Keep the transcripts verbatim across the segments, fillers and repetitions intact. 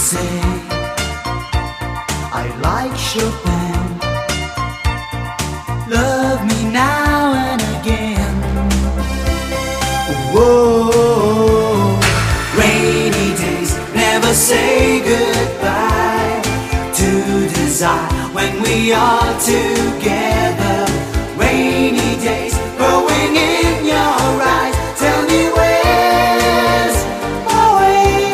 say I like Chopin. Love me now and again. Whoa, rainy days never say goodbye to desire when we are together. Rainy days growing in your eyes. Tell me where's my way.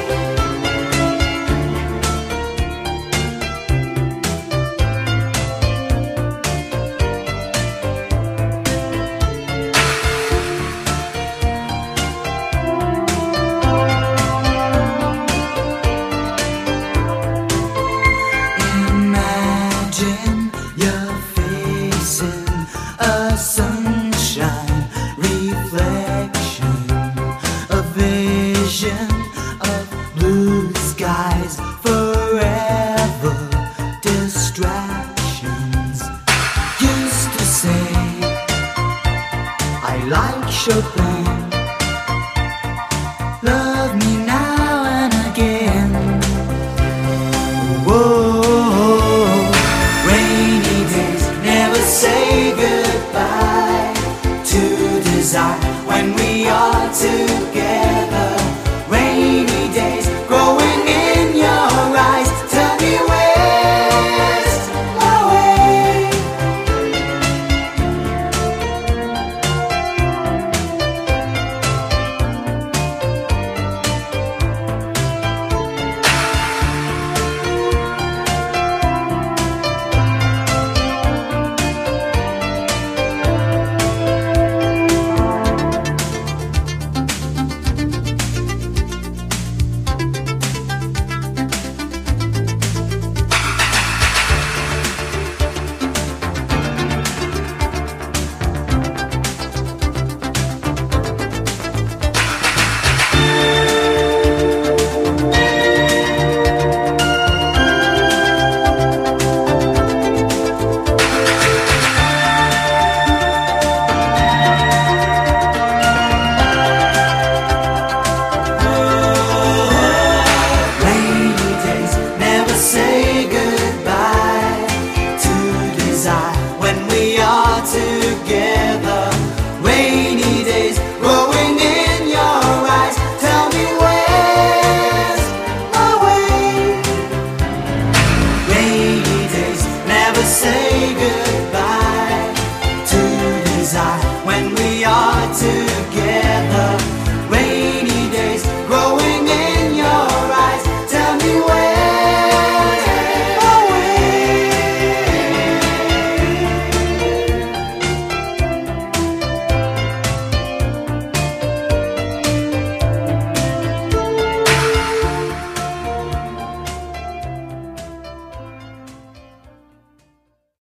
Imagine you're facing a sunshine reflection, a vision of blue skies, forever distractions. Used to say I like Chopin.